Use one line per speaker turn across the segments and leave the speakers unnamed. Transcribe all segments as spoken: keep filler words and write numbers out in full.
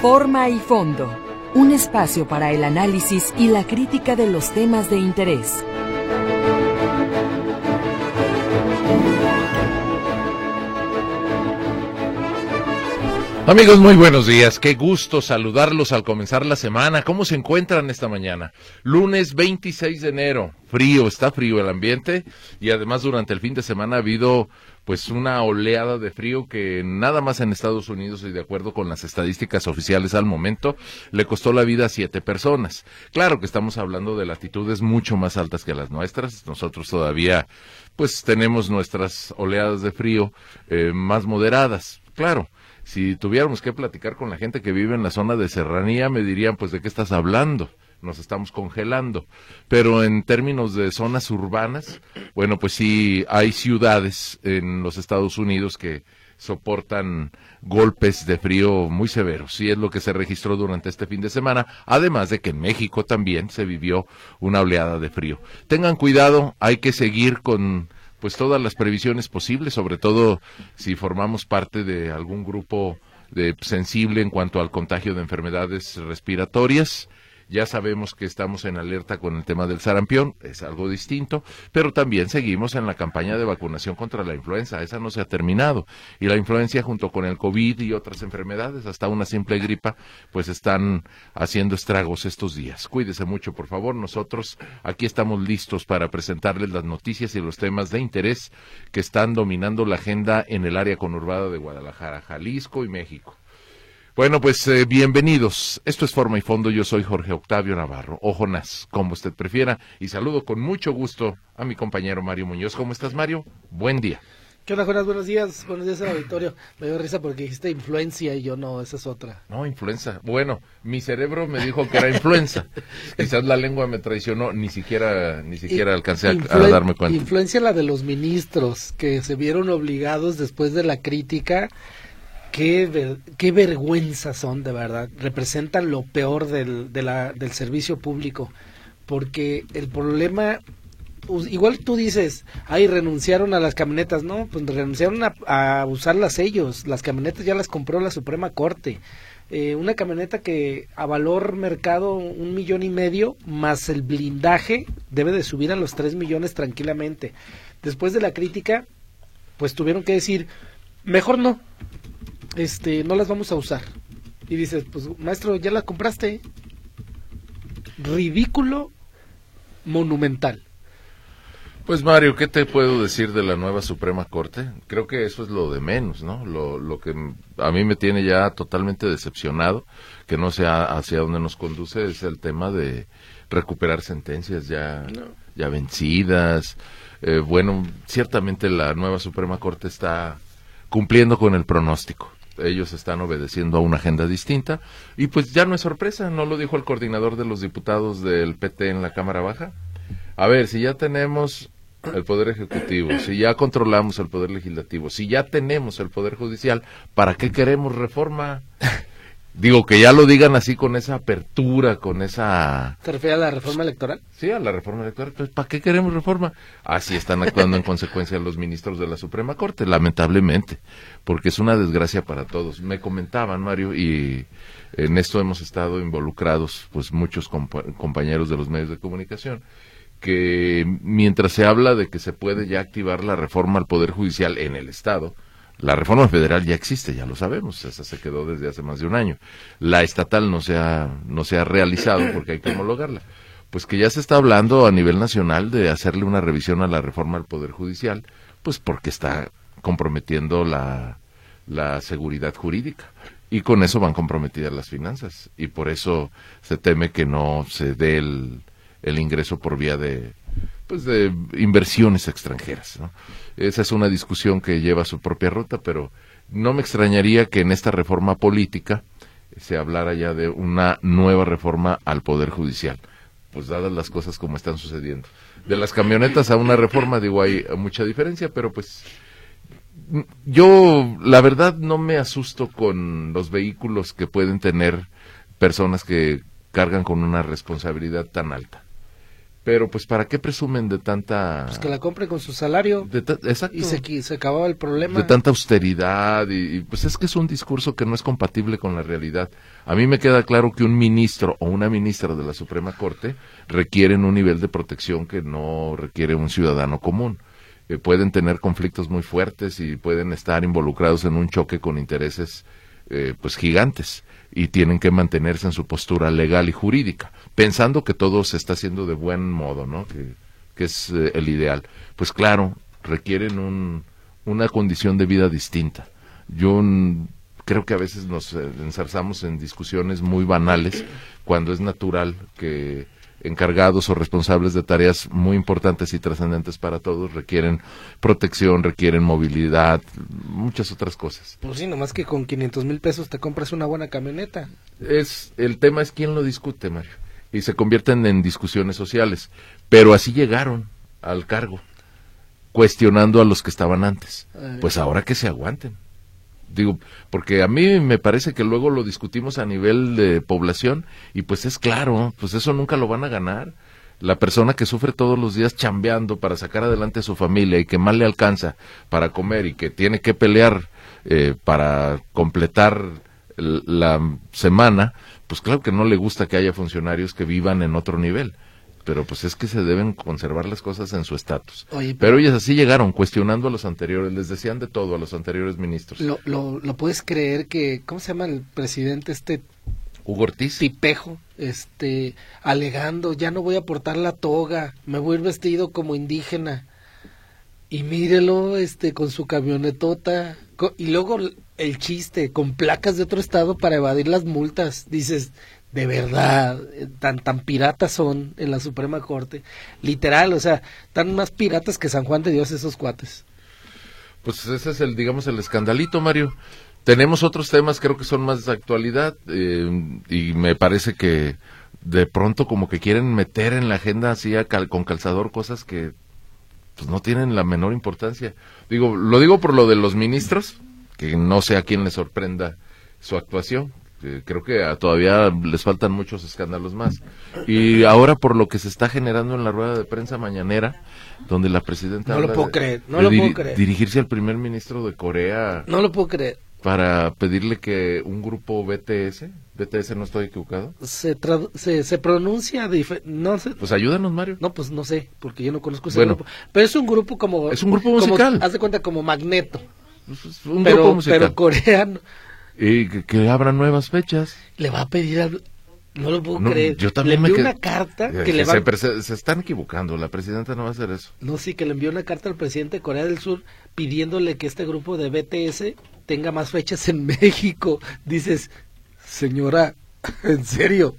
Forma y fondo, un espacio para el análisis y la crítica de los temas de interés.
Amigos, muy buenos días. Qué gusto saludarlos al comenzar la semana. ¿Cómo se encuentran esta mañana? Lunes veintiséis de enero. Frío, está frío el ambiente y además durante el fin de semana ha habido pues una oleada de frío que nada más en Estados Unidos y de acuerdo con las estadísticas oficiales al momento le costó la vida a siete personas. Claro que estamos hablando de latitudes mucho más altas que las nuestras. Nosotros todavía pues tenemos nuestras oleadas de frío eh, más moderadas. Claro. Si tuviéramos que platicar con la gente que vive en la zona de serranía, me dirían, pues, ¿de qué estás hablando? Nos estamos congelando. Pero en términos de zonas urbanas, bueno, pues sí, hay ciudades en los Estados Unidos que soportan golpes de frío muy severos. Sí es lo que se registró durante este fin de semana, además de que en México también se vivió una oleada de frío. Tengan cuidado, hay que seguir con pues todas las previsiones posibles, sobre todo si formamos parte de algún grupo de sensible en cuanto al contagio de enfermedades respiratorias. Ya sabemos que estamos en alerta con el tema del sarampión, es algo distinto, pero también seguimos en la campaña de vacunación contra la influenza, esa no se ha terminado, y la influencia junto con el COVID y otras enfermedades, hasta una simple gripa, pues están haciendo estragos estos días. Cuídese mucho, por favor, nosotros aquí estamos listos para presentarles las noticias y los temas de interés que están dominando la agenda en el área conurbada de Guadalajara, Jalisco y México. Bueno, pues eh, bienvenidos. Esto es Forma y Fondo. Yo soy Jorge Octavio Navarro, o Jonás, como usted prefiera, y saludo con mucho gusto a mi compañero Mario Muñoz. ¿Cómo estás, Mario? Buen día.
¿Qué onda, Jonás? Buenos días. Buenos días al auditorio. Me dio risa porque dijiste influencia y yo no, esa es otra.
No, influenza. Bueno, mi cerebro me dijo que era influenza. Quizás la lengua me traicionó, ni siquiera ni siquiera I, alcancé a, influen- a darme cuenta.
Influencia la de los ministros que se vieron obligados después de la crítica. Qué, ver, qué vergüenza son, de verdad. Representan lo peor del, de la, del servicio público. Porque el problema, igual tú dices, ay, renunciaron a las camionetas. No, pues renunciaron a, a usarlas ellos. Las camionetas ya las compró la Suprema Corte. Eh, una camioneta que a valor mercado un millón y medio, más el blindaje, debe de subir a los tres millones tranquilamente. Después de la crítica, pues tuvieron que decir, mejor no. Este, no las vamos a usar. Y dices, pues maestro, ya la compraste. Ridículo, monumental.
Pues Mario, ¿qué te puedo decir de la nueva Suprema Corte? Creo que eso es lo de menos, ¿no? Lo, lo que a mí me tiene ya totalmente decepcionado, que no sé hacia dónde nos conduce, es el tema de recuperar sentencias ya, no. ya vencidas. Eh, bueno, ciertamente la nueva Suprema Corte está cumpliendo con el pronóstico. Ellos están obedeciendo a una agenda distinta y pues ya no es sorpresa, no lo dijo el coordinador de los diputados del P T en la Cámara Baja. A ver, si ya tenemos el Poder Ejecutivo, si ya controlamos el Poder Legislativo, si ya tenemos el Poder Judicial, ¿para qué queremos reforma? Digo, que ya lo digan así con esa apertura, con esa...
¿Te refieres a la reforma electoral?
Sí, a la reforma electoral. Pues, ¿para qué queremos reforma? Así están actuando en consecuencia los ministros de la Suprema Corte, lamentablemente, porque es una desgracia para todos. Me comentaban, Mario, y en esto hemos estado involucrados, pues muchos compa- compañeros de los medios de comunicación, que mientras se habla de que se puede ya activar la reforma al Poder Judicial en el Estado, la reforma federal ya existe, ya lo sabemos, esa se quedó desde hace más de un año. La estatal no se ha, no se ha realizado porque hay que homologarla. Pues que ya se está hablando a nivel nacional de hacerle una revisión a la reforma al Poder Judicial, pues porque está comprometiendo la, la seguridad jurídica. Y con eso van comprometidas las finanzas. Y por eso se teme que no se dé el, el ingreso por vía de... pues de inversiones extranjeras, ¿no? Esa es una discusión que lleva su propia ruta, pero no me extrañaría que en esta reforma política se hablara ya de una nueva reforma al Poder Judicial, pues dadas las cosas como están sucediendo. De las camionetas a una reforma, digo, hay mucha diferencia, pero pues yo la verdad no me asusto con los vehículos que pueden tener personas que cargan con una responsabilidad tan alta. pero pues ¿para qué presumen de tanta...
Pues que la compre con su salario.
De ta... Exacto.
Y se, se acababa el problema.
De tanta austeridad y, y pues es que es un discurso que no es compatible con la realidad. A mí me queda claro que un ministro o una ministra de la Suprema Corte requieren un nivel de protección que no requiere un ciudadano común. Eh, pueden tener conflictos muy fuertes y pueden estar involucrados en un choque con intereses eh, pues gigantes, y tienen que mantenerse en su postura legal y jurídica, pensando que todo se está haciendo de buen modo, ¿no? Que, que es eh, el ideal. Pues claro, requieren un, una condición de vida distinta. Yo n- creo que a veces nos eh, enzarzamos en discusiones muy banales, cuando es natural que encargados o responsables de tareas muy importantes y trascendentes para todos requieren protección, requieren movilidad, muchas otras cosas.
Pues sí, nomás que con quinientos mil pesos te compras una buena camioneta.
Es, el tema es quién lo discute, Mario, y se convierten en discusiones sociales, pero así llegaron al cargo, cuestionando a los que estaban antes. Pues ahora que se aguanten. Digo, porque a mí me parece que luego lo discutimos a nivel de población y pues es claro, pues eso nunca lo van a ganar. La persona que sufre todos los días chambeando para sacar adelante a su familia y que mal le alcanza para comer y que tiene que pelear eh, para completar el, la semana, pues claro que no le gusta que haya funcionarios que vivan en otro nivel. Pero pues es que se deben conservar las cosas en su estatus. Pero, pero ellos así llegaron, cuestionando a los anteriores, les decían de todo a los anteriores ministros.
Lo, lo, lo puedes creer que, ¿cómo se llama el presidente este?
Hugo Ortiz.
Tipejo, este, alegando, ya no voy a portar la toga, me voy a ir vestido como indígena. Y mírelo, este, con su camionetota, con, y luego el chiste, con placas de otro estado para evadir las multas. Dices, de verdad, tan tan piratas son en la Suprema Corte, literal, o sea, tan más piratas que San Juan de Dios esos cuates.
Pues ese es el, digamos, el escandalito, Mario. Tenemos otros temas, creo que son más de actualidad, eh, y me parece que de pronto como que quieren meter en la agenda así a cal, con calzador cosas que pues no tienen la menor importancia. Digo, lo digo por lo de los ministros, que no sé a quién le sorprenda su actuación. Creo que a, todavía les faltan muchos escándalos más. Y ahora por lo que se está generando en la rueda de prensa mañanera, donde la presidenta...
No lo puedo
de,
creer, no
de
lo
diri-
puedo creer.
dirigirse al primer ministro de Corea...
No lo puedo creer.
Para pedirle que un grupo B T S, B T S no estoy equivocado.
Se tradu- se, se pronuncia, dife- no sé.
Pues ayúdanos, Mario.
No, pues no sé, porque yo no conozco ese
Bueno,
grupo. Pero es un grupo como...
es un grupo
como-
musical.
haz de cuenta como Magneto.
Es un
pero,
grupo musical.
pero coreano.
Y que, que abran nuevas fechas.
Le va a pedir al... No lo puedo
No,
creer.
yo también
le
me
envió
qued-
una carta
Eh,
que le va...
se, se, se están equivocando, la presidenta no va a hacer eso.
No, sí, que le envió una carta al presidente de Corea del Sur pidiéndole que este grupo de B T S tenga más fechas en México. Dices, señora, ¿en serio?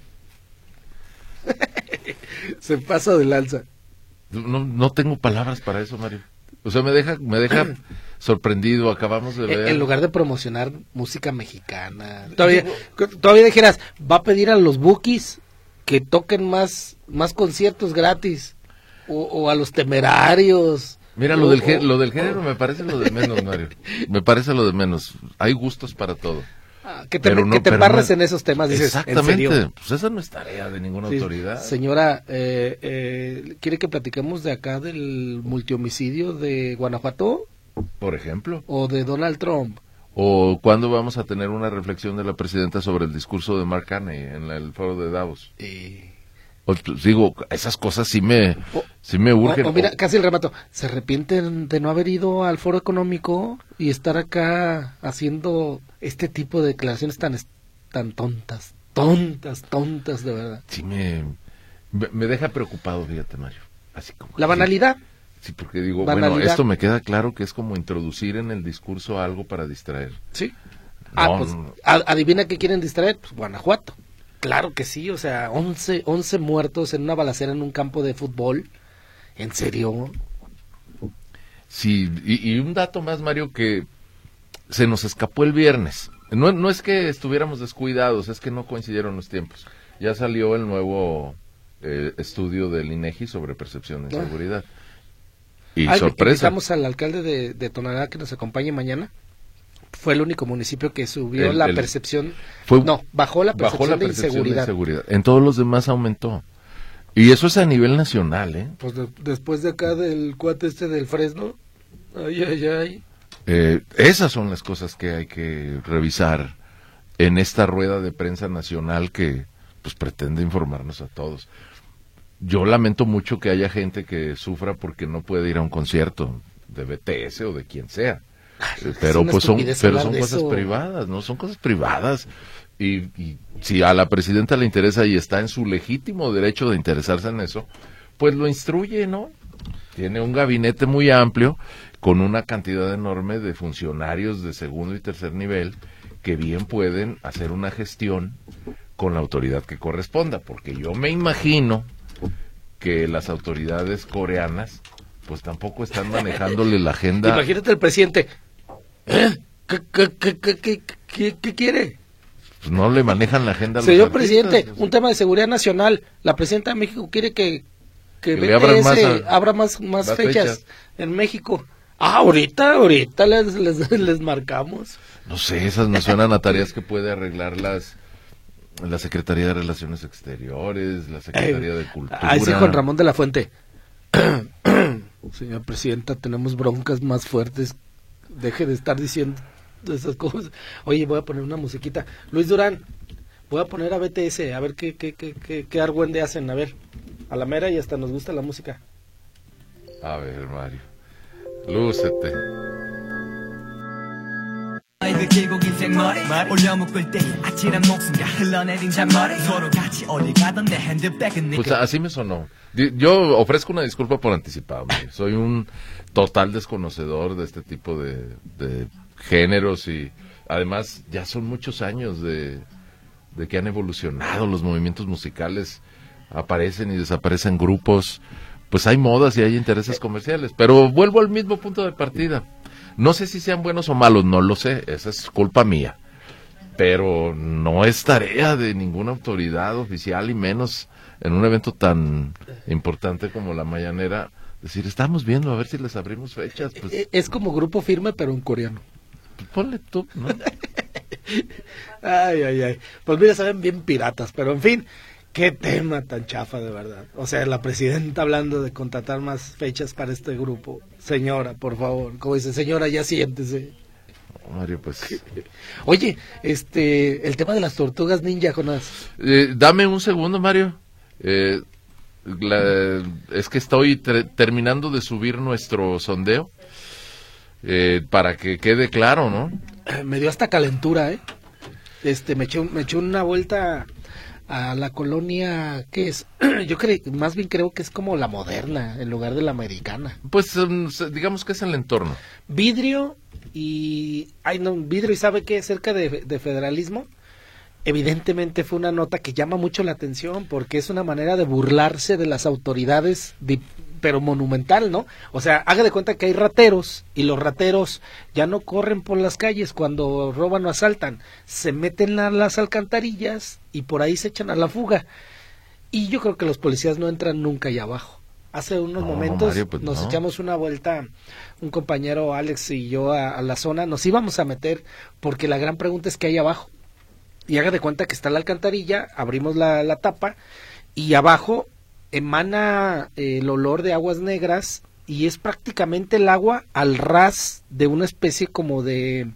Se pasa de lanza.
No, no tengo palabras para eso, Mario. O sea, me deja, me deja sorprendido. Acabamos de ver.
En lugar de promocionar música mexicana. Todavía, todavía dijeras, va a pedir a los Bukis que toquen más, más conciertos gratis. O, o a los Temerarios.
Mira, lo
o,
del, gé-
o-
lo del género me parece lo de menos, Mario. Me parece lo de menos. Hay gustos para todo.
Ah, que te,
Pero
que
no-
te
pero
embarres
no-
en esos temas. Dices, ¿en
Exactamente.
serio?
Pues esa no es tarea de ninguna
Sí,
autoridad.
señora, eh, eh, ¿quiere que platiquemos de acá del multihomicidio de Guanajuato
Por ejemplo.
o de Donald Trump?
¿O cuándo vamos a tener una reflexión de la presidenta sobre el discurso de Mark Carney en la- el foro de Davos?
Eh,
O, pues, digo, esas cosas sí me,
O-
sí me urgen.
o, o mira,
O-
casi el remato. ¿Se arrepienten de no haber ido al foro económico y estar acá haciendo este tipo de declaraciones tan, es- tan tontas, tontas, tontas de verdad?
sí me, me, me deja preocupado, fíjate, Mario. Así como
La
que-
banalidad.
Sí, porque digo, bueno,
Banalidad.
esto me queda claro que es como introducir en el discurso algo para distraer.
Sí. Ah,
No,
pues,
no.
a- adivina qué quieren distraer, pues Guanajuato. Claro que sí, o sea, once, once muertos en una balacera en un campo de fútbol. ¿En serio?
Sí, y, y un dato más, Mario, que se nos escapó el viernes. No, no es que estuviéramos descuidados, es que no coincidieron los tiempos. Ya salió el nuevo eh, estudio del INEGI sobre percepción de
Ah.
inseguridad. Y
Ay,
sorpresa.
invitamos al alcalde de, de Tonalá que nos acompañe mañana. Fue el único municipio que subió
El-
la
el-
percepción,
fue-
no, bajó la percepción,
Bajó la
de,
percepción
inseguridad.
de inseguridad. En todos los demás aumentó. Y eso es a nivel nacional, ¿eh?
Pues de, después de acá del cuate este del Fresno, ay, ay, ay.
Eh, esas son las cosas que hay que revisar en esta rueda de prensa nacional que pues pretende informarnos a todos. Yo lamento mucho que haya gente que sufra porque no puede ir a un concierto de B T S o de quien sea.
Ay,
pero pues son, pero son cosas
eso.
privadas, ¿no? Son cosas privadas. Y, y si a la presidenta le interesa y está en su legítimo derecho de interesarse en eso, pues lo instruye, ¿no? Tiene un gabinete muy amplio con una cantidad enorme de funcionarios de segundo y tercer nivel que bien pueden hacer una gestión con la autoridad que corresponda, porque yo me imagino que las autoridades coreanas pues tampoco están manejándole la agenda.
Imagínate el presidente. ¿Eh? ¿Qué, qué, qué, qué, qué, qué, qué quiere?
Pues no le manejan la agenda a los
Señor
artistas,
presidente,
o sea.
un tema de seguridad nacional. La presidenta de México quiere que, que,
Que le
B T S
abran más a-
abra más, más
las
fechas,
fechas.
en México. Ah, ahorita, ahorita les, les, les marcamos.
No sé, esas me suenan a tareas que puede arreglar las la Secretaría de Relaciones Exteriores, la Secretaría
Eh,
de Cultura.
Ahí sí, Juan Ramón de la Fuente. Señora presidenta, tenemos broncas más fuertes. Deje de estar diciendo esas cosas. Oye, voy a poner una musiquita. Luis Durán, voy a poner a B T S, a ver qué, qué, qué, qué, qué argüende hacen. A ver, a la mera y hasta nos gusta la música.
A ver, Mario. Lúcete.
그 계곡 인생 머리 올려묶을 때 아찔한 목숨과 흘러내린 잔머리 서로 같이 어디 가던 내 핸드백은 네
Pues así me sonó. Di- Yo ofrezco una disculpa por anticipado. Mario. Soy un total desconocedor de este tipo de, de géneros y además ya son muchos años de, de que han evolucionado los movimientos musicales. Aparecen y desaparecen grupos. Pues hay modas y hay intereses comerciales. Pero vuelvo al mismo punto de partida. No sé si sean buenos o malos, no lo sé. Esa es culpa mía. Pero no es tarea de ninguna autoridad oficial y menos en un evento tan importante como la Mañanera decir, estamos viendo a ver si les abrimos fechas. Pues,
Eh, Es como Grupo Firme, pero en coreano.
pues ponle tú, ¿no?
Ay, ay, ay. Pues mira, saben bien piratas, pero en fin, qué tema tan chafa de verdad. O sea, la presidenta hablando de contratar más fechas para este grupo. Señora, por favor, como dice, señora, ya siéntese.
Mario, pues...
Oye, este, el tema de las tortugas ninja, Jonás.
Eh, dame un segundo, Mario. Eh, la- es que estoy tre- terminando de subir nuestro sondeo eh, para que quede claro, ¿no?
Me dio hasta calentura, ¿eh? Este, me eché, un- me eché una vuelta a la colonia, ¿qué es? Yo creo, más bien creo que es como la Moderna, en lugar de la americana.
Pues um, se- digamos que es el entorno.
Vidrio y... Ay, no, Vidrio y ¿sabe qué? Cerca de, de federalismo. Evidentemente fue una nota que llama mucho la atención porque es una manera de burlarse de las autoridades, de- pero monumental, ¿no? O sea, haga de cuenta que hay rateros y los rateros ya no corren por las calles cuando roban o asaltan, se meten a las alcantarillas y por ahí se echan a la fuga. Y yo creo que los policías no entran nunca allá abajo. Hace unos
No,
momentos
Mario, pues
nos
no.
echamos una vuelta, un compañero Alex y yo a, a la zona, nos íbamos a meter porque la gran pregunta es qué hay abajo. Y haga de cuenta que está la alcantarilla, abrimos la, la tapa y abajo emana eh, el olor de aguas negras y es prácticamente el agua al ras de una especie como de...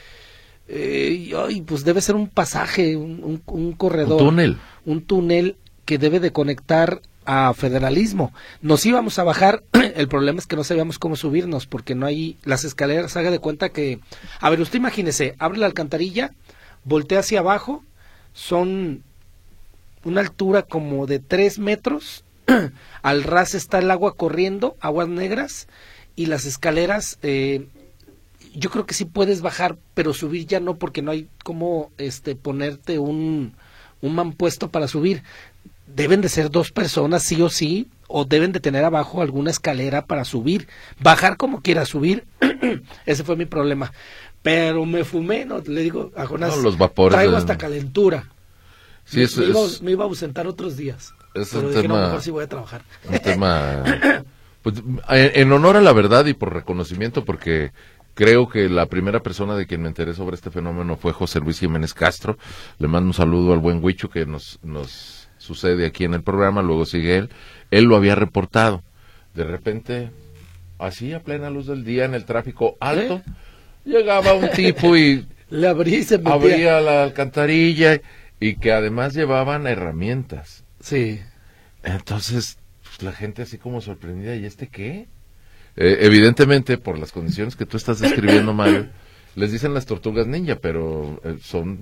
Eh, ay, pues debe ser un pasaje, un, un, un corredor.
Un túnel.
Un túnel que debe de conectar a federalismo. Nos íbamos a bajar, el problema es que no sabíamos cómo subirnos porque no hay las escaleras, haga de cuenta que... A ver, usted imagínese, abre la alcantarilla, voltea hacia abajo, son una altura como de tres metros, al ras está el agua corriendo, aguas negras, y las escaleras, eh, yo creo que sí puedes bajar, pero subir ya no, porque no hay como este ponerte un, un mampuesto para subir. Deben de ser dos personas sí o sí, o deben de tener abajo alguna escalera para subir, bajar como quiera subir. Ese fue mi problema. Pero me fumé, no, le digo a Jonás,
No, los vapores
traigo
de-
hasta calentura.
Sí,
me,
es,
me iba,
es
me iba a ausentar otros días.
es
pero
un
dije, no,
tema-
mejor sí voy a trabajar.
un tema... Pues, en, en honor a la verdad y por reconocimiento, porque creo que la primera persona de quien me enteré sobre este fenómeno fue José Luis Jiménez Castro. Le mando un saludo al buen Huicho que nos... nos sucede aquí en el programa, luego sigue él, él lo había reportado. De repente, así a plena luz del día en el tráfico alto, ¿eh? Llegaba un tipo y
le abría y se metía.
Abría la alcantarilla y que además llevaban herramientas.
Sí.
Entonces, pues, la gente así como sorprendida, ¿y este qué? Eh, evidentemente, por las condiciones que tú estás describiendo, Mario, les dicen las tortugas ninja, pero eh, son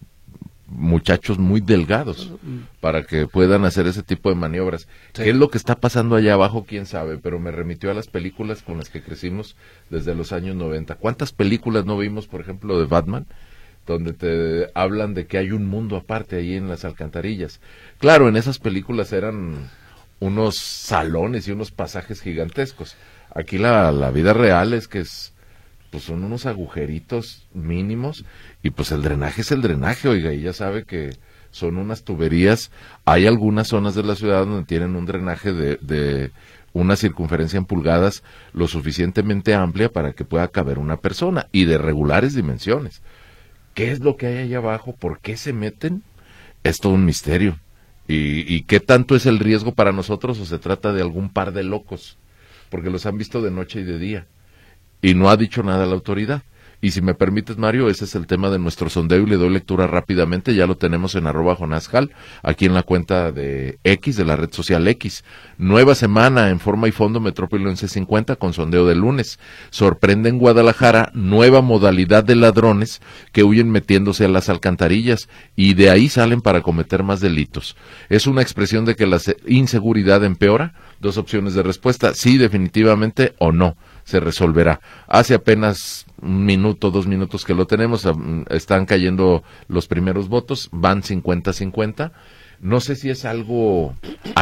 muchachos muy delgados para que puedan hacer ese tipo de maniobras. Sí. ¿Qué es lo que está pasando allá abajo? Quién sabe, pero me remitió a las películas con las que crecimos desde los años noventa. ¿Cuántas películas no vimos, por ejemplo, de Batman, donde te hablan de que hay un mundo aparte ahí en las alcantarillas? Claro, en esas películas eran unos salones y unos pasajes gigantescos. Aquí la, la vida real es que es, pues son unos agujeritos mínimos y pues el drenaje es el drenaje, oiga, y ya sabe que son unas tuberías. Hay algunas zonas de la ciudad donde tienen un drenaje de, de una circunferencia en pulgadas lo suficientemente amplia para que pueda caber una persona y de regulares dimensiones. ¿Qué es lo que hay allá abajo? ¿Por qué se meten? Es todo un misterio. ¿Y, y qué tanto es el riesgo para nosotros o se trata de algún par de locos? Porque los han visto de noche y de día. Y no ha dicho nada la autoridad. Y si me permites, Mario, ese es el tema de nuestro sondeo y le doy lectura rápidamente. Ya lo tenemos en arroba jonascal, aquí en la cuenta de X, de la red social X. Nueva semana en forma y fondo Metrópoli once cincuenta con sondeo de lunes. Sorprende en Guadalajara nueva modalidad de ladrones que huyen metiéndose a las alcantarillas y de ahí salen para cometer más delitos. ¿Es una expresión de que la inseguridad empeora? Dos opciones de respuesta, sí, definitivamente, o no. Se resolverá. Hace apenas un minuto, dos minutos que lo tenemos, están cayendo los primeros votos, van cincuenta cincuenta. No sé si es algo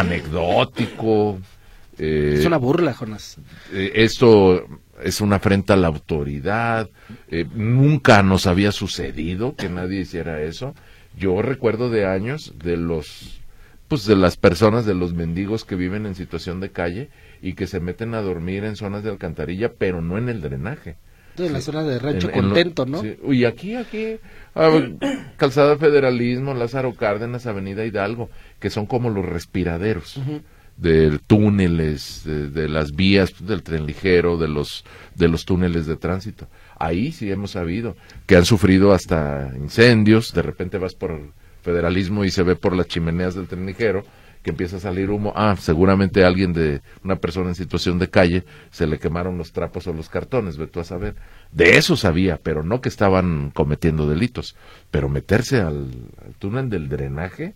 anecdótico. Eh,
es una burla, Jonás.
Eh, esto es una afrenta a la autoridad. Eh, nunca nos había sucedido que nadie hiciera eso. Yo recuerdo de años de los, pues de las personas, de los mendigos que viven en situación de calle y que se meten a dormir en zonas de alcantarilla, pero no en el drenaje.
En la
sí.
zona de Rancho
en,
Contento,
en lo,
¿no?
Sí. Y aquí, aquí, ah, Calzada Federalismo, Lázaro Cárdenas, Avenida Hidalgo, que son como los respiraderos uh-huh. de túneles, de, de las vías del tren ligero, de los, de los túneles de tránsito. Ahí sí hemos sabido que han sufrido hasta incendios, de repente vas por Federalismo y se ve por las chimeneas del tren ligero, que empieza a salir humo. Ah, seguramente a alguien de una persona en situación de calle se le quemaron los trapos o los cartones, ve tú a saber. De eso sabía, pero no que estaban cometiendo delitos. Pero meterse al, al túnel del drenaje,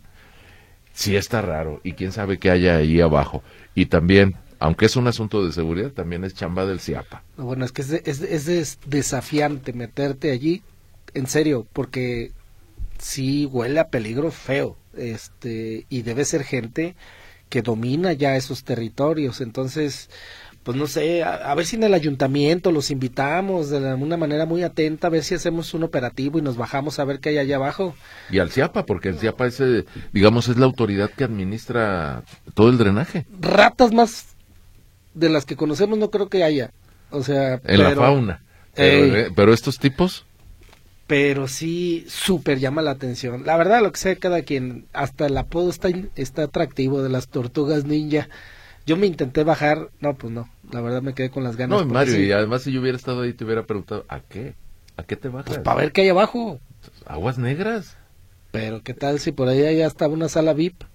sí está raro. Y quién sabe qué haya ahí abajo. Y también, aunque es un asunto de seguridad, también es chamba del CIAPA.
Bueno, es que es, es, es desafiante meterte allí, en serio, porque sí huele a peligro feo. Este y debe ser gente que domina ya esos territorios. Entonces, pues no sé, a, a ver si en el ayuntamiento los invitamos de una manera muy atenta, a ver si hacemos un operativo y nos bajamos a ver qué hay allá abajo.
Y al CIAPA, porque el CIAPA es, digamos, es la autoridad que administra todo el drenaje.
Ratas más de las que conocemos no creo que haya, o sea,
en
pero,
la fauna. Pero, eh, pero estos tipos...
pero sí súper llama la atención. La verdad, lo que sea cada quien, hasta el apodo está, está atractivo de las tortugas ninja. Yo me intenté bajar, no, pues no, la verdad me quedé con las ganas.
No, Mario,
sí.
Y además si yo hubiera estado ahí te hubiera preguntado, ¿a qué? ¿A qué te bajas?
Pues para ver qué hay abajo.
Aguas negras.
Pero qué tal si por ahí ya estaba una sala V I P.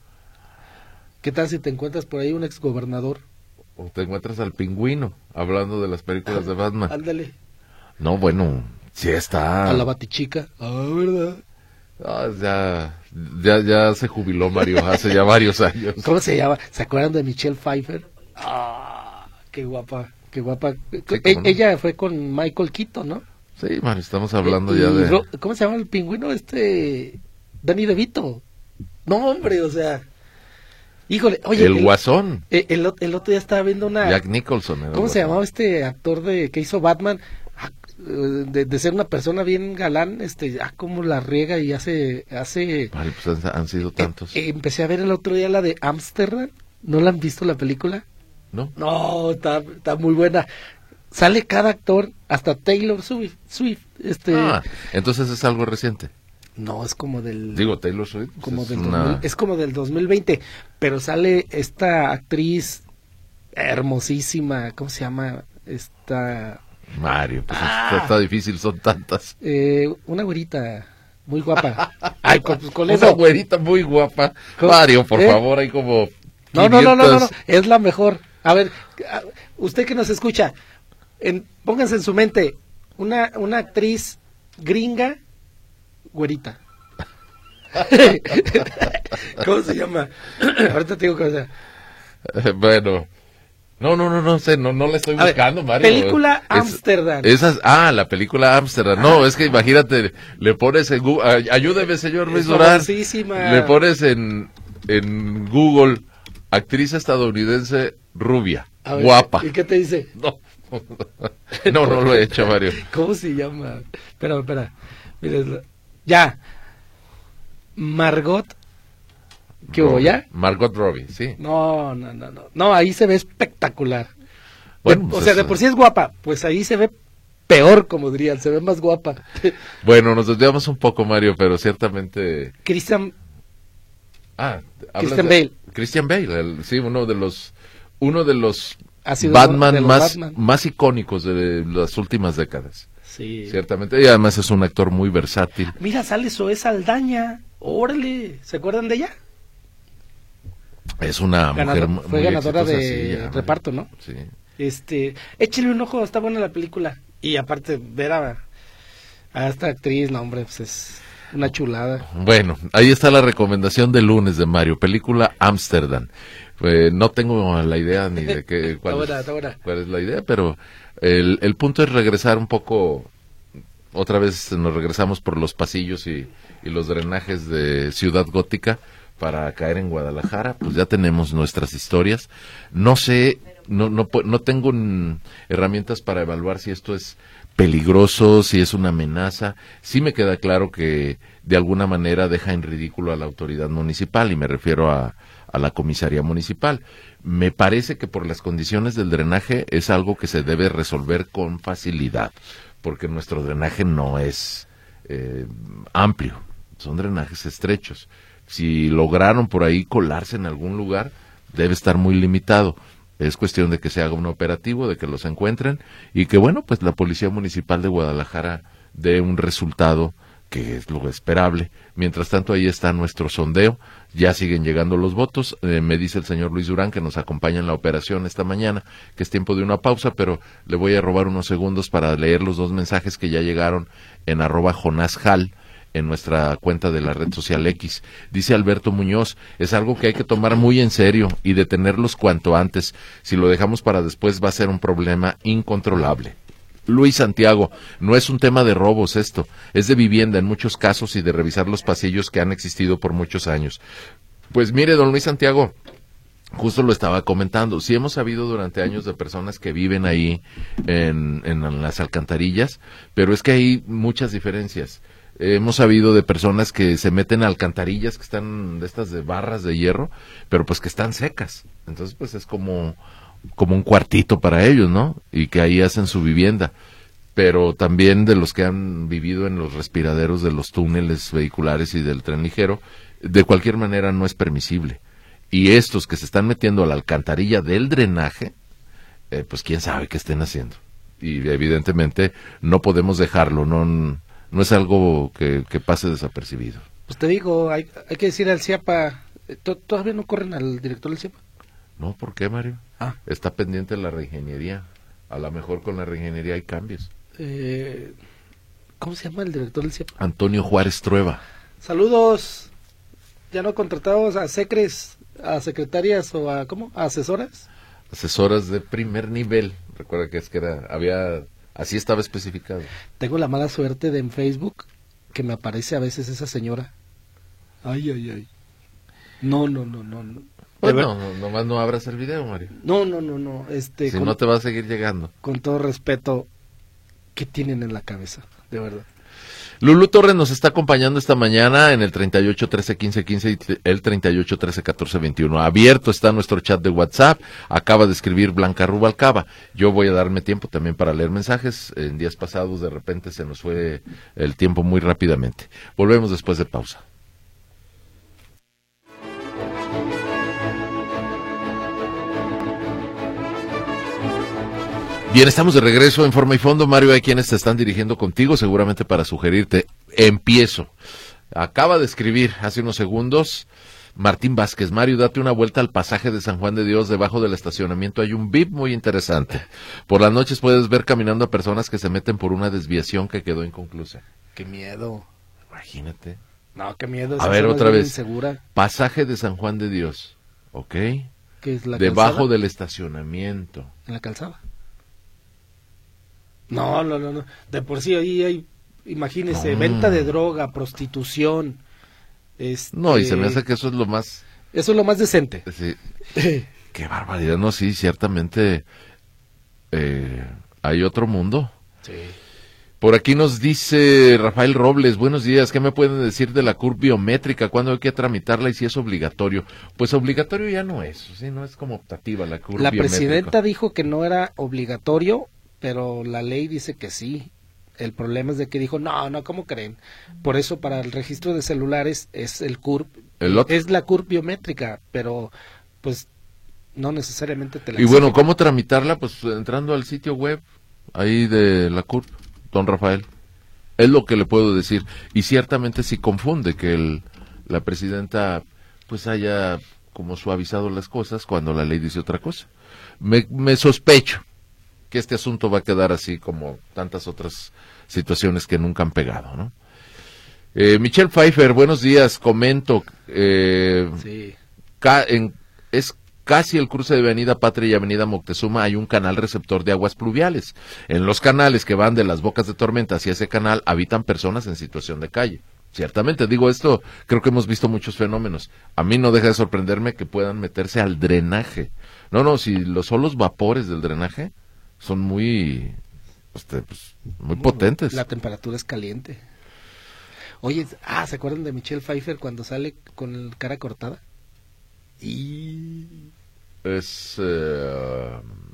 ¿Qué tal si te encuentras por ahí un exgobernador?
O te encuentras al pingüino, hablando de las películas de Batman.
Ándale.
No, bueno... Sí está.
A la Batichica. Ah, ¿verdad?
Ah, ya, ya, ya se jubiló Mario hace ya varios años.
¿Cómo se llama? ¿Se acuerdan de Michelle Pfeiffer? Ah, qué guapa, qué guapa. Sí, e- no. Ella fue con Michael Keaton, ¿no?
Sí, Mario, estamos hablando
eh,
ya de...
Ro- ¿Cómo se llama el pingüino este? Danny DeVito. No, hombre, o sea... Híjole, oye...
El, el Guasón.
El, el, el otro día estaba viendo una...
Jack Nicholson.
¿Cómo se llamaba este actor de que hizo Batman? De, de ser una persona bien galán, este, ah, como la riega y hace, hace.
Vale, pues han, han sido tantos.
Eh, eh, empecé a ver el otro día la de Amsterdam. ¿No la han visto la película?
No.
No, está, está muy buena. Sale cada actor, hasta Taylor Swift, Swift, este.
Ah, entonces es algo reciente.
No, es como del...
Digo, Taylor Swift.
Como
es,
del
una...
dos mil, es como del dos mil veinte, pero sale esta actriz hermosísima, ¿cómo se llama? Esta...
Mario, pues
Ah.
está, está difícil, son tantas.
Eh, una güerita muy guapa. Ay, con, con
Una
eso.
güerita muy guapa.
¿Cómo?
Mario, por
¿Eh?
favor, hay como
No, no, no, no, no, no,
quinientas.
es la mejor. A ver, a- usted que nos escucha, en, pónganse en su mente una, una actriz gringa, güerita. ¿Cómo se llama? Ahorita te digo cómo se llama.
Eh, bueno, no, no, no, no sé, no, no la estoy
A ver,
buscando, Mario.
película
Es-
Ámsterdam.
Esas, ah, la película Ámsterdam. No, es que imagínate, le pones en Google, ay- ayúdeme, señor Luis
Es
Durán.
famosísima.
Le pones en, en Google, actriz estadounidense rubia,
A ver,
guapa.
¿Y qué te dice?
No, no, no lo he hecho, Mario.
¿Cómo se llama? Espera, espera. Mira, es la- ya. Margot. ¿Qué hubo,
Robbie.
ya?
Margot Robbie, sí.
No, no, no, no. No, ahí se ve espectacular.
Bueno,
De-
pues
o sea,
es-
de por sí es guapa. Pues ahí se ve peor, como dirían. Se ve más guapa.
Bueno, nos desviamos un poco, Mario, pero ciertamente...
Christian.
Ah, hablas
Christian
de-
Bale.
Christian Bale, el- sí, uno de los uno de los
Ha sido
Batman
de los
más
Batman.
más icónicos de las últimas décadas.
Sí.
Ciertamente, y además es un actor muy versátil.
Mira, sale Zoe Saldaña. Órale. ¿Se acuerdan de ella?
Es una
Ganador-
mujer
fue
muy
ganadora
exitosa,
de
sí, ya,
reparto, ¿no?
Sí.
Este, échale un ojo, está buena la película. Y aparte, ver a, a esta actriz, no, hombre, pues es una chulada.
Bueno, ahí está la recomendación del lunes de Mario, película Ámsterdam. Eh, no tengo la idea ni de qué cuál,
Está buena,
es,
está buena.
cuál es la idea, pero el, el punto es regresar un poco, otra vez nos regresamos por los pasillos y, y los drenajes de Ciudad Gótica para caer en Guadalajara. Pues ya tenemos nuestras historias. No sé, no no pu- no tengo mm, herramientas para evaluar si esto es peligroso, si es una amenaza. Sí me queda claro que de alguna manera deja en ridículo a la autoridad municipal, y me refiero a, a la comisaría municipal. Me parece que por las condiciones del drenaje es algo que se debe resolver con facilidad, porque nuestro drenaje no es eh, amplio, son drenajes estrechos. Si lograron por ahí colarse en algún lugar, debe estar muy limitado. Es cuestión de que se haga un operativo, de que los encuentren y que, bueno, pues la Policía Municipal de Guadalajara dé un resultado que es lo esperable. Mientras tanto, ahí está nuestro sondeo. Ya siguen llegando los votos. Eh, me dice el señor Luis Durán, que nos acompaña en la operación esta mañana, que es tiempo de una pausa, pero le voy a robar unos segundos para leer los dos mensajes que ya llegaron en arroba Jonás Hall, en nuestra cuenta de la red social X. Dice Alberto Muñoz, es algo que hay que tomar muy en serio y detenerlos cuanto antes. Si lo dejamos para después va a ser un problema incontrolable. Luis Santiago, no es un tema de robos esto, es de vivienda en muchos casos y de revisar los pasillos que han existido por muchos años. Pues mire, don Luis Santiago, justo lo estaba comentando, sí hemos sabido durante años de personas que viven ahí en, en las alcantarillas, pero es que hay muchas diferencias. Hemos sabido de personas que se meten a alcantarillas que están de estas de barras de hierro, pero pues que están secas. Entonces pues es como, como un cuartito para ellos, ¿no? Y que ahí hacen su vivienda. Pero también de los que han vivido en los respiraderos de los túneles vehiculares y del tren ligero, de cualquier manera no es permisible. Y estos que se están metiendo a la alcantarilla del drenaje, eh, pues quién sabe qué estén haciendo. Y evidentemente no podemos dejarlo, no... No es algo que, que pase desapercibido.
Pues te digo, hay, hay que decir al CIAPA, ¿to- ¿todavía no corren al director del CIAPA?
No, ¿por qué, Mario?
Ah.
Está pendiente la reingeniería. A lo mejor con la reingeniería hay cambios.
Eh, ¿Cómo se llama el director del CIAPA?
Antonio Juárez Trueba.
Saludos, ya no contratados a secres, a secretarias o a, ¿cómo? ¿A asesoras?
Asesoras de primer nivel. Recuerda que es que era, había... Así estaba especificado.
Tengo la mala suerte de en Facebook que me aparece a veces esa señora. Ay, ay, ay. No, no, no, no. no.
Pues
De
no,
ver-
no, nomás no abras el video, Mario.
No, no, no, no. Este,
Si
con,
no te va a seguir llegando.
con todo respeto, ¿qué tienen en la cabeza? De verdad.
Lulú Torres nos está acompañando esta mañana en el treinta y ocho, trece, quince, quince y el treinta y ocho, trece, catorce, veintiuno. Abierto está nuestro chat de WhatsApp. Acaba de escribir Blanca Rubalcaba. Yo voy a darme tiempo también para leer mensajes. En días pasados de repente se nos fue el tiempo muy rápidamente. Volvemos después de pausa. Bien, estamos de regreso en Forma y Fondo. Mario, hay quienes te están dirigiendo contigo, seguramente para sugerirte. Empiezo. Acaba de escribir hace unos segundos Martín Vázquez. Mario, date una vuelta al pasaje de San Juan de Dios. Debajo del estacionamiento hay un V I P muy interesante. Por las noches puedes ver caminando a personas que se meten por una desviación que quedó inconclusa.
Qué miedo.
Imagínate.
No, qué miedo.
A ver, otra vez.
Insegura.
Pasaje de San Juan de Dios. ¿Ok?
¿Qué es la
Debajo
calzada?
del estacionamiento.
¿En la calzada? No, no, no, no. De por sí ahí hay, imagínese,
No.
venta de droga, prostitución. Este...
No, y se me hace que eso es lo más...
Eso es lo más decente.
Sí. Qué barbaridad, no, sí, ciertamente eh, hay otro mundo.
Sí.
Por aquí nos dice Rafael Robles, buenos días, ¿qué me pueden decir de la C U R biométrica? ¿Cuándo hay que tramitarla y si es obligatorio? Pues obligatorio ya no es, ¿sí? No es como optativa la C U R
La
biométrica.
presidenta dijo que no era obligatorio, pero la ley dice que sí. El problema es de que dijo, no, no, ¿cómo creen? Por eso para el registro de celulares es el C U R,
¿El otro?
es la C U R biométrica, pero pues no necesariamente te la
Y bueno,
exigen.
¿cómo tramitarla? Pues entrando al sitio web ahí de la C U R, don Rafael. Es lo que le puedo decir. Y ciertamente sí confunde que el, la presidenta pues haya como suavizado las cosas cuando la ley dice otra cosa. Me, me sospecho que este asunto va a quedar así como tantas otras situaciones que nunca han pegado, ¿no? Eh, Michelle Pfeiffer, buenos días, comento, eh,
Sí.
ca en, es casi el cruce de Avenida Patria y Avenida Moctezuma, hay un canal receptor de aguas pluviales. En los canales que van de las bocas de tormenta hacia ese canal habitan personas en situación de calle. Ciertamente, digo esto, creo que hemos visto muchos fenómenos. A mí no deja de sorprenderme que puedan meterse al drenaje. No, no, si los son los vapores del drenaje son muy, este, pues, muy potentes.
La temperatura es caliente. Oye, ah, ¿se acuerdan de Michelle Pfeiffer cuando sale con el cara cortada? Y...
Es, eh,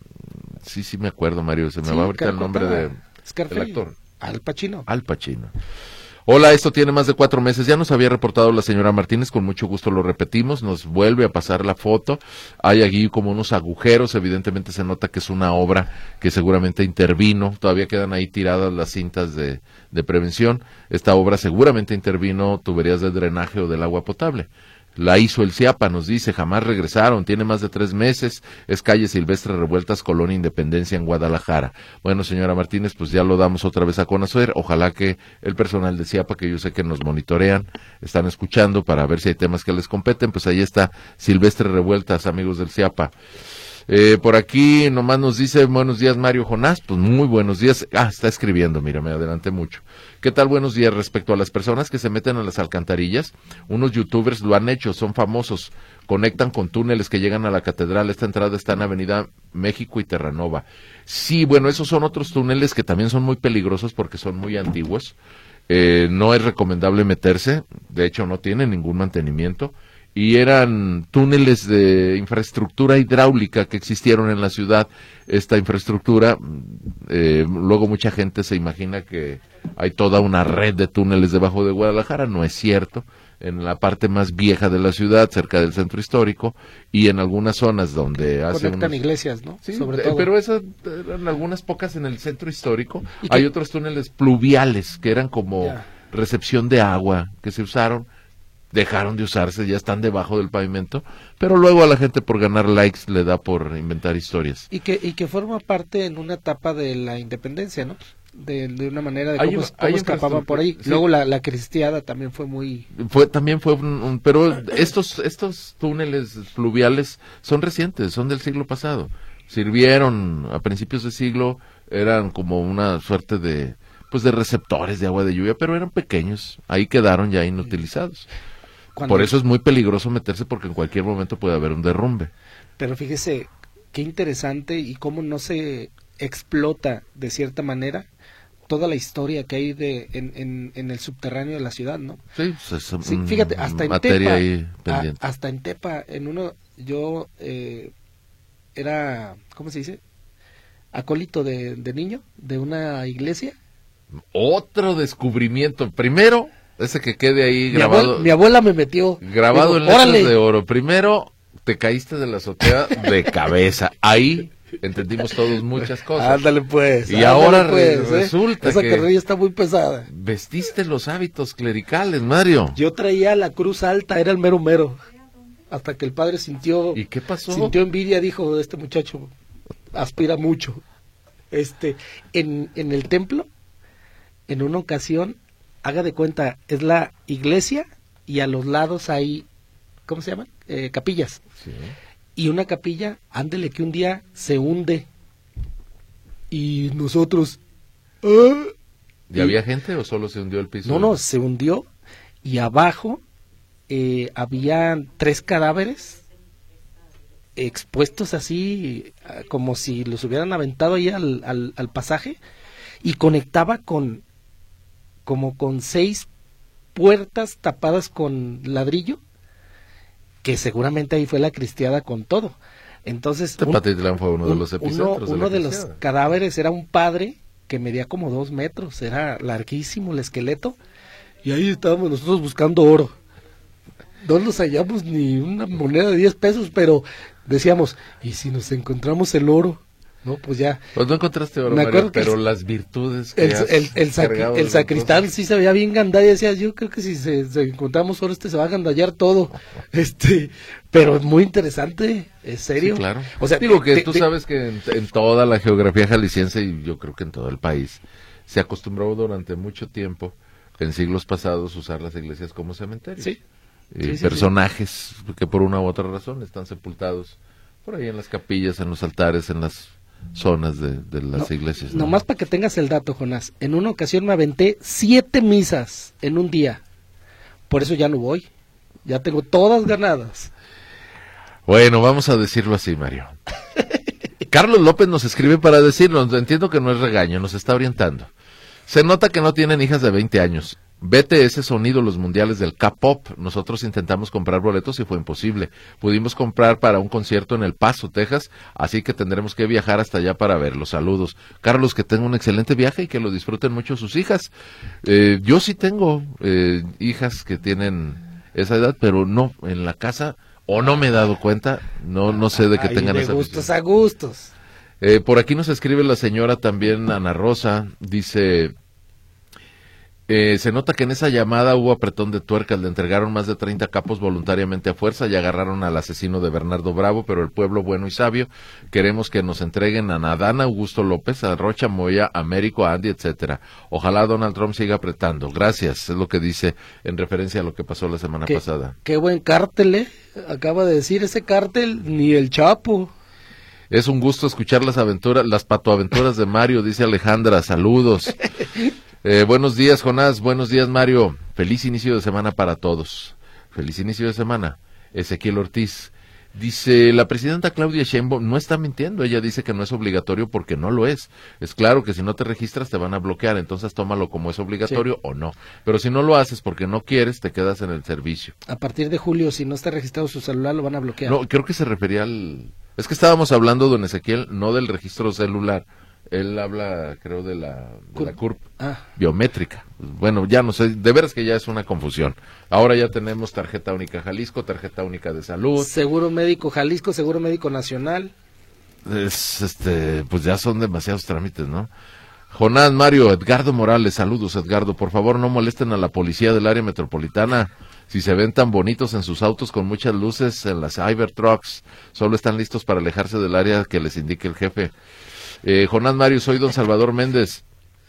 sí, sí me acuerdo, Mario, se me
Sí,
va ahorita
cara
el nombre
cortada.
de,
Scarface.
del actor.
Al Pacino.
Al Pacino. Hola, esto tiene más de cuatro meses, ya nos había reportado la señora Martínez, con mucho gusto lo repetimos, nos vuelve a pasar la foto, hay aquí como unos agujeros, evidentemente se nota que es una obra que seguramente intervino, todavía quedan ahí tiradas las cintas de, de prevención, esta obra seguramente intervino tuberías de drenaje o del agua potable. La hizo el CIAPA, nos dice, jamás regresaron, tiene más de tres meses, es calle Silvestre Revueltas, Colonia Independencia en Guadalajara. Bueno, señora Martínez, pues ya lo damos otra vez a conocer, ojalá que el personal de CIAPA, que yo sé que nos monitorean, están escuchando para ver si hay temas que les competen, pues ahí está Silvestre Revueltas, amigos del CIAPA. Eh, por aquí nomás nos dice, buenos días Mario Jonás, pues muy buenos días, ah, está escribiendo, mira, me adelanté mucho. ¿Qué tal? Buenos días, respecto a las personas que se meten a las alcantarillas, unos youtubers lo han hecho, son famosos, conectan con túneles que llegan a la catedral, esta entrada está en Avenida México y Terranova. Sí, bueno, esos son otros túneles que también son muy peligrosos porque son muy antiguos, eh, no es recomendable meterse, de hecho no tienen ningún mantenimiento, y eran túneles de infraestructura hidráulica que existieron en la ciudad. Esta infraestructura, eh, luego mucha gente se imagina que hay toda una red de túneles debajo de Guadalajara, no es cierto. En la parte más vieja de la ciudad, cerca del centro histórico, y en algunas zonas donde hace
Conectan
unos...
iglesias, ¿no?
Sí,
Sobre
eh,
todo.
pero esas eran algunas pocas en el centro histórico.
¿Y qué?
Hay otros túneles pluviales que eran como
Ya.
recepción de agua, que se usaron, dejaron de usarse, ya están debajo del pavimento, pero luego a la gente por ganar likes le da por inventar historias.
Y que, y que forma parte en una etapa de la independencia, ¿no? De, de una manera de
Hay
cómo,
in-
cómo
hay
escapaban por ahí.
infraestructura, sí.
Luego la, la cristiada también fue muy...
Fue también fue un, un- pero estos estos túneles fluviales son recientes, son del siglo pasado. Sirvieron a principios de siglo, eran como una suerte de pues de receptores de agua de lluvia, pero eran pequeños, ahí quedaron ya inutilizados.
cuando-
Por eso es muy peligroso meterse porque en cualquier momento puede haber un derrumbe.
Pero fíjese, qué interesante y cómo no se explota de cierta manera toda la historia que hay de en, en, en el subterráneo de la ciudad, ¿no?
Sí, pues es
Sí, fíjate, hasta en
materia
Tepa,
ahí pendiente.
a- hasta en Tepa, en uno, yo eh, era, ¿cómo se dice? Acólito de, de niño, de una iglesia.
Otro descubrimiento. Primero, ese que quede ahí
Mi
grabado.
abuela, mi abuela me metió.
Grabado
Digo,
en letras
órale.
de oro. Primero, te caíste de la azotea de cabeza. Ahí entendimos todos muchas cosas.
Ándale pues.
Y
ándale,
ahora re-
pues, ¿eh?
resulta
Esa
que-
carrilla está muy pesada.
Vestiste los hábitos clericales, Mario.
Yo traía la cruz alta, era el mero mero. Hasta que el padre sintió
¿Y qué pasó?
sintió envidia, dijo, este muchacho aspira mucho. Este, en, en el templo, en una ocasión, haga de cuenta, es la iglesia y a los lados hay, ¿cómo se llaman? Eh, capillas.
Sí.
Y una capilla, ándele que un día se hunde. Y nosotros, ¡ah!
¿Y había gente o solo se hundió el piso?
No, no, se hundió y abajo eh, había tres cadáveres expuestos así, ah, como si los hubieran aventado ahí al, al, al pasaje, y conectaba con, como con seis puertas tapadas con ladrillo, que seguramente ahí fue la cristiada con todo. Entonces, un-
Tepatitlán fue uno de
un-
los
uno,
epicentros.
uno
de,
de
la
los
cristiada.
cadáveres era un padre que medía como dos metros, era larguísimo el esqueleto, y ahí estábamos nosotros buscando oro. No nos hallamos ni una moneda de diez pesos, pero decíamos, ¿y si nos encontramos el oro? No, pues ya.
Pues no encontraste oro,
Me
Mario,
acuerdo que
pero
el-
las virtudes que
El,
has
el, el, sacri-
cargado
el
de
sacristán
cosas.
sí se veía bien gandalla, y decía, yo creo que si se, se encontramos oro este se va a gandallar todo. Este, pero es muy interesante, es serio.
Sí, claro.
O sea,
digo que
te-
tú
te-
sabes que en, en toda la geografía jalisciense y yo creo que en todo el país se acostumbró durante mucho tiempo, en siglos pasados, usar las iglesias como cementerios.
Sí.
Y
Sí, sí,
personajes que por una u otra razón están sepultados por ahí en las capillas, en los altares, en las zonas de, de las
No,
iglesias. ¿no?
Nomás para que tengas el dato, Jonás. En una ocasión me aventé siete misas en un día. Por eso ya no voy. Ya tengo todas ganadas.
Bueno, vamos a decirlo así, Mario. Carlos López nos escribe para decirnos, entiendo que no es regaño, nos está orientando. Se nota que no tienen hijas de veinte años. B T S son ídolos mundiales del K-pop. Nosotros intentamos comprar boletos y fue imposible. Pudimos comprar para un concierto en El Paso, Texas, así que tendremos que viajar hasta allá para verlos. Saludos. Carlos, que tenga un excelente viaje y que lo disfruten mucho sus hijas. Eh, yo sí tengo eh, hijas que tienen esa edad, pero no en la casa, o no me he dado cuenta, no no sé de que
Ay,
tengan
de
esa
gustos
visión.
a gustos.
Eh, por aquí nos escribe la señora también, Ana Rosa, dice, eh, se nota que en esa llamada hubo apretón de tuercas, le entregaron más de treinta capos voluntariamente a fuerza y agarraron al asesino de Bernardo Bravo, pero el pueblo bueno y sabio, queremos que nos entreguen a Nadana, Augusto López, a Rocha Moya, a Américo, a Andy, etcétera. Ojalá Donald Trump siga apretando. Gracias, es lo que dice en referencia a lo que pasó la semana
Qué,
pasada.
qué buen cártel, ¿eh? Acaba de decir ese cártel, ni el Chapo.
Es un gusto escuchar las aventuras, las patoaventuras de Mario, dice Alejandra, saludos. Eh, buenos días, Jonás, buenos días, Mario. Feliz inicio de semana para todos. Feliz inicio de semana. Ezequiel Ortiz dice, la presidenta Claudia Sheinbaum no está mintiendo, ella dice que no es obligatorio porque no lo es. Es claro que si no te registras te van a bloquear, entonces tómalo como es obligatorio
Sí.
o no. Pero si no lo haces porque no quieres, te quedas en el servicio.
A partir de julio, si no está registrado su celular, lo van a bloquear.
No, creo que se refería al... Es que estábamos hablando, don Ezequiel, no del registro celular. Él habla, creo, de la, de la C U R P
Ah,
biométrica. Bueno, ya no sé, de veras que ya es una confusión. Ahora ya tenemos tarjeta única Jalisco, tarjeta única de salud.
Seguro Médico Jalisco, Seguro Médico Nacional.
Es, este, pues ya son demasiados trámites, ¿no? Jonás, Mario, Edgardo Morales, saludos, Edgardo. Por favor, no molesten a la policía del área metropolitana. Si se ven tan bonitos en sus autos con muchas luces en las Cybertrucks, solo están listos para alejarse del área que les indique el jefe. Eh, Jonás, Mario, soy don Salvador Méndez.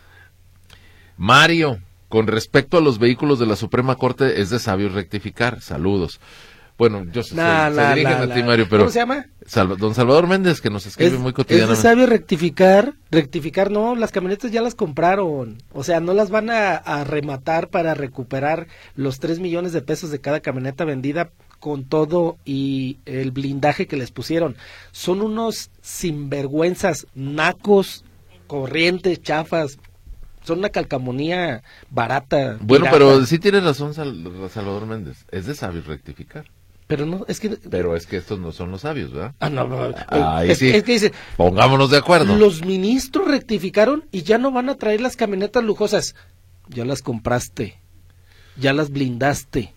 Mario, con respecto a los vehículos de la Suprema Corte, es de sabio rectificar. Saludos. Bueno, yo sé,
Nah,
se,
nah,
se dirigen
nah,
a ti,
nah.
Mario, pero...
¿Cómo se llama?
Salva- don Salvador Méndez, que nos escribe
Es,
muy
es de
cotidianamente.
sabio rectificar, rectificar, no, las camionetas ya las compraron, o sea, no las van a, a rematar para recuperar los tres millones de pesos de cada camioneta vendida con todo y el blindaje que les pusieron. Son unos sinvergüenzas, nacos, corrientes, chafas, son una calcamonía barata.
Bueno,
pirata.
pero sí tienes razón, Sal- Salvador Méndez. Es de sabios rectificar.
Pero no, es que...
Pero es que estos no son los sabios, ¿verdad?
Ah, no, no.
Ahí
es,
sí.
es que dice...
Pongámonos de acuerdo.
Los ministros rectificaron y ya no van a traer las camionetas lujosas. Ya las compraste. Ya las blindaste.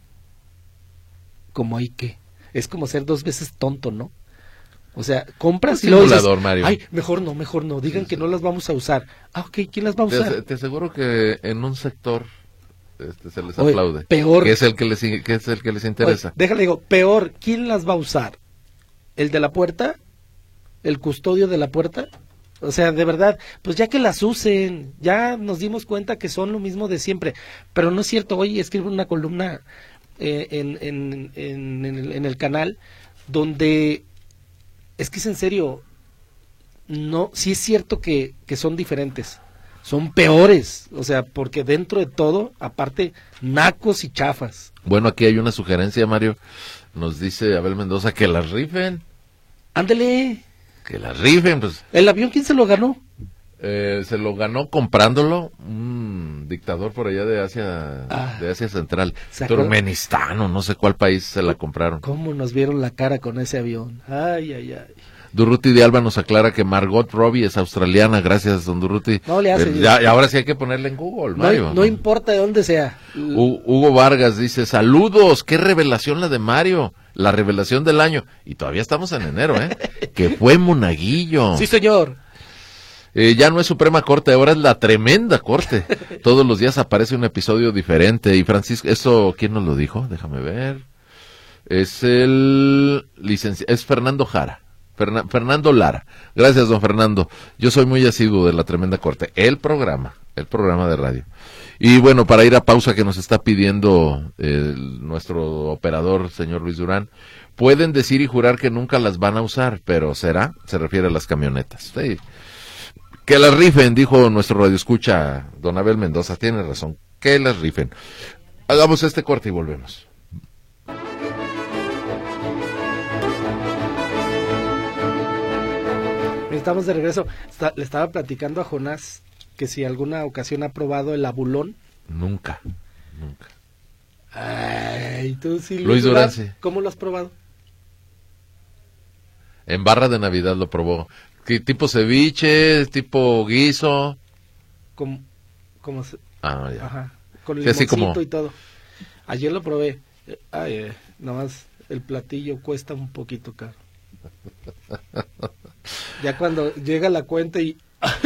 Como hay que. Es como ser dos veces tonto, ¿no? O sea, compras
Un
y luego
simulador,
dices,
Mario.
ay, mejor no, mejor no. Digan
Sí,
que
sí.
no las vamos a usar. Ah, ok, ¿quién las va a
Te,
usar?
te aseguro que en un sector este, se les
Oye,
aplaude.
peor.
Que es el que les, que es el que les interesa.
Oye, déjale, digo, peor, ¿quién las va a usar? ¿El de la puerta? ¿El custodio de la puerta? O sea, de verdad, pues ya que las usen, ya nos dimos cuenta que son lo mismo de siempre. Pero no es cierto, hoy escribo una columna eh, en, en, en, en, el, en el canal donde, es que es en serio, no, sí es cierto que, que son diferentes, son peores, o sea, porque dentro de todo, aparte, nacos y chafas.
Bueno, aquí hay una sugerencia, Mario. Nos dice Abel Mendoza que las rifen.
Ándele,
Que las rifen, pues.
¿el avión quién se lo ganó?
Eh, se lo ganó comprándolo un dictador por allá de Asia,
Ah.
de Asia Central,
¿Se acuerda?
Turkmenistán o no sé cuál país se la compraron.
¿Cómo nos vieron la cara con ese avión? Ay, ay, ay.
Durruti de Alba nos aclara que Margot Robbie es australiana, gracias, don Durruti.
No le hace.
Eh, ya, y ahora sí hay que ponerle en Google,
No,
Mario.
no importa de dónde sea.
Hu- Hugo Vargas dice, saludos, qué revelación la de Mario, la revelación del año. Y todavía estamos en enero, ¿eh? Que fue Monaguillo.
Sí, señor.
Eh, ya no es Suprema Corte, ahora es la Tremenda Corte. Todos los días aparece un episodio diferente. Y Francisco, ¿eso quién nos lo dijo? Déjame ver. Es el licenciado, es Fernando Jara. Ferna- Fernando Lara. Gracias, don Fernando. Yo soy muy asiduo de la Tremenda Corte. El programa, el programa de radio. Y bueno, para ir a pausa que nos está pidiendo eh, nuestro operador, señor Luis Durán, pueden decir y jurar que nunca las van a usar, pero ¿será? Se refiere a las camionetas. Sí. Que las rifen, dijo nuestro radioescucha, don Abel Mendoza. Tiene razón, que las rifen. Hagamos este corte y volvemos.
Estamos de regreso. Está- le estaba platicando a Jonás que si alguna ocasión ha probado el abulón.
Nunca, nunca.
Ay, tú sí.
Luis Durán, sí.
¿Cómo lo has probado?
En barra de Navidad lo probó. ¿Qué tipo ceviche, tipo guiso?
Como, como se-
Ah, ya.
ajá, con
Sí, así
limoncito
como-
y todo. Ayer lo probé. Eh, Ay, eh, nomás el platillo cuesta un poquito caro. Ya cuando llega la cuenta y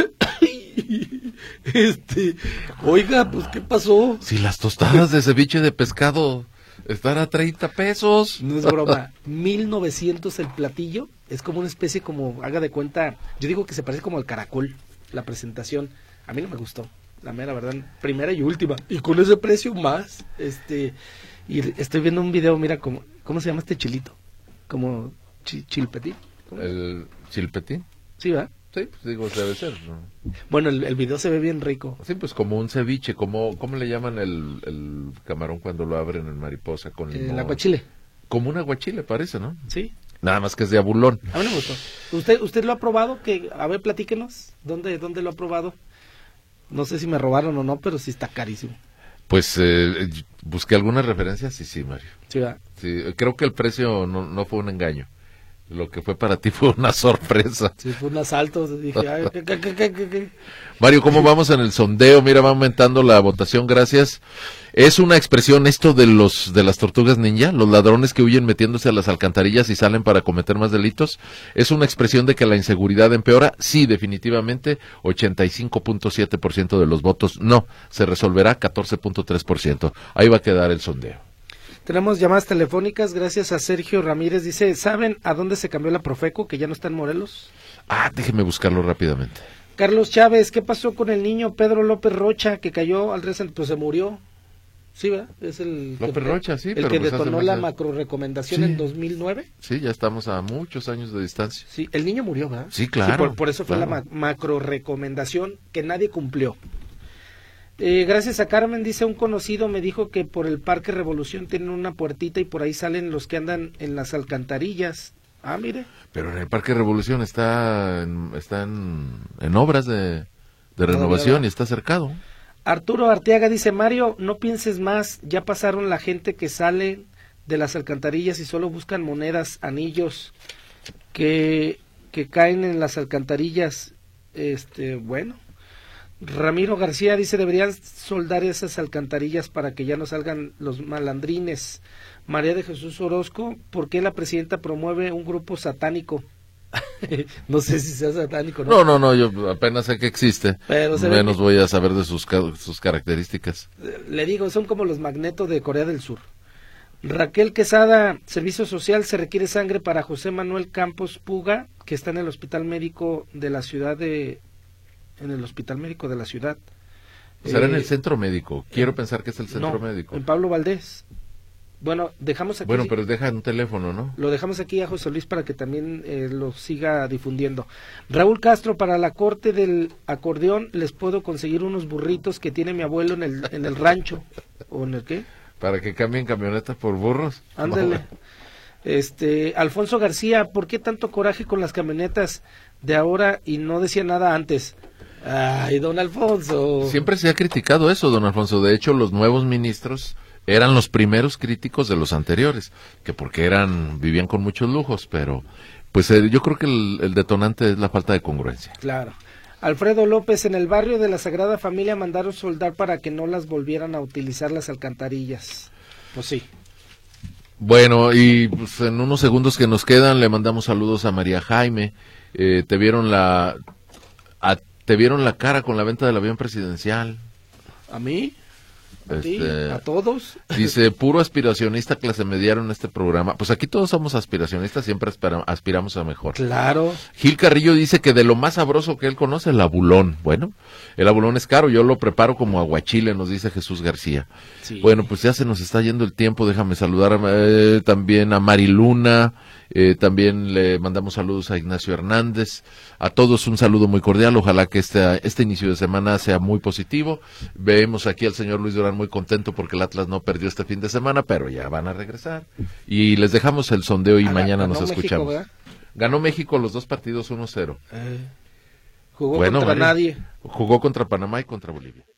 este, oiga, pues ¿qué pasó?
Si las tostadas de ceviche de pescado están a treinta pesos.
No es broma, mil novecientos el platillo, es como una especie como, haga de cuenta, yo digo que se parece como al caracol, la presentación, a mí no me gustó, la mera verdad, primera y última, y con ese precio más, este, y estoy viendo un video, mira, como, ¿cómo se llama este chilito? Como chi- chilpetín, ¿cómo?
¿El chilpetín?
Sí, ¿verdad?
Sí, pues digo, debe ser, ¿no?
Bueno, el, el video se ve bien rico.
Sí, pues como un ceviche, como, ¿cómo le llaman el, el camarón cuando lo abren en mariposa con
El
limón?
aguachile,
Como un aguachile parece, ¿no?
¿sí?
Nada más que es de abulón.
A mí no me gustó. ¿Usted, usted lo ha probado? Que, a ver, platíquenos. ¿Dónde, ¿Dónde lo ha probado? No sé si me robaron o no, pero sí está carísimo.
Pues eh, busqué algunas referencias y sí, Mario.
Sí, ¿verdad?
Sí, creo que el precio no, no fue un engaño. Lo que fue para ti fue una sorpresa.
Sí, fue un asalto. Dije, ay, ¿qué, qué, qué, qué, qué, qué?
Mario, ¿cómo vamos en el sondeo? Mira, va aumentando la votación, gracias. Es una expresión esto de los de las tortugas ninja, los ladrones que huyen metiéndose a las alcantarillas y salen para cometer más delitos. Es una expresión de que la inseguridad empeora. Sí, definitivamente, ochenta y cinco punto siete por ciento de los votos no. Se resolverá catorce punto tres por ciento. Ahí va a quedar el sondeo.
Tenemos llamadas telefónicas, gracias a Sergio Ramírez. Dice, ¿saben a dónde se cambió la Profeco, que ya no está en Morelos?
Ah, déjeme buscarlo rápidamente.
Carlos Chávez, ¿qué pasó con el niño Pedro López Rocha, que cayó al res, pues se murió? Sí, ¿verdad? Es el
López
que,
Rocha, sí,
el
pero
que
pues hace
detonó
más
la
de-
macro recomendación
Sí.
en dos mil nueve.
Sí, ya estamos a muchos años de distancia.
Sí, el niño murió, ¿verdad?
Sí, claro,
por, por eso fue
claro.
la ma- macro recomendación que nadie cumplió. Eh, gracias a Carmen, dice un conocido, me dijo que por el Parque Revolución tienen una puertita y por ahí salen los que andan en las alcantarillas. Ah, mire.
Pero en el Parque Revolución está en, está en, en obras de de renovación
Todavía.
y está cercado.
Arturo Arteaga dice, Mario, no pienses más, ya pasaron la gente que sale de las alcantarillas y solo buscan monedas, anillos que, que caen en las alcantarillas. Este, bueno. Ramiro García dice, deberían soldar esas alcantarillas para que ya no salgan los malandrines. María de Jesús Orozco, ¿por qué la presidenta promueve un grupo satánico? No sé si sea satánico, ¿no?
No, no, no, yo apenas sé que existe,
Pero se
menos
ve que-
voy a saber de sus, ca- sus características.
Le digo, son como los magnetos de Corea del Sur. Raquel Quesada, Servicio Social, se requiere sangre para José Manuel Campos Puga, que está en el Hospital Médico de la ciudad de... en el Hospital Médico de la ciudad.
Será en
Eh,
el centro médico, quiero pensar que es el centro
no,
médico.
en Pablo Valdés. Bueno, dejamos aquí...
Bueno, pero deja un teléfono, ¿no?
Lo dejamos aquí a José Luis para que también eh, lo siga difundiendo. Raúl Castro, para la corte del acordeón, les puedo conseguir unos burritos que tiene mi abuelo en el, en el rancho. ¿O en el qué?
Para que cambien camionetas por burros.
Ándale.
No.
Este, Alfonso García, ¿por qué tanto coraje con las camionetas de ahora y no decía nada antes? Ay, don Alfonso.
Siempre se ha criticado eso, don Alfonso. De hecho, los nuevos ministros eran los primeros críticos de los anteriores, que porque eran vivían con muchos lujos, pero pues eh, yo creo que el, el detonante es la falta de congruencia.
Claro. Alfredo López, en el barrio de la Sagrada Familia mandaron soldar para que no las volvieran a utilizar las alcantarillas. Pues sí.
Bueno, y pues, en unos segundos que nos quedan le mandamos saludos a María Jaime. Eh, te vieron la a- te vieron la cara con la venta del avión presidencial.
¿A mí? ¿A ti?
Este,
¿A todos?
Dice, puro aspiracionista clase mediano en este programa. Pues aquí todos somos aspiracionistas, siempre aspira- aspiramos a mejor.
Claro.
Gil Carrillo dice que de lo más sabroso que él conoce, el abulón. Bueno, el abulón es caro, yo lo preparo como aguachile, nos dice Jesús García.
Sí.
Bueno, pues ya se nos está yendo el tiempo, déjame saludar eh, también a Mariluna, eh, también le mandamos saludos a Ignacio Hernández, a todos un saludo muy cordial, ojalá que este, este inicio de semana sea muy positivo. Vemos aquí al señor Luis Durán muy contento porque el Atlas no perdió este fin de semana, pero ya van a regresar. Y les dejamos el sondeo y
Ah,
mañana
ganó
nos
México,
escuchamos.
¿verdad?
Ganó México los dos partidos uno cero.
Eh, jugó
Bueno,
contra
María,
nadie.
jugó contra Panamá y contra Bolivia.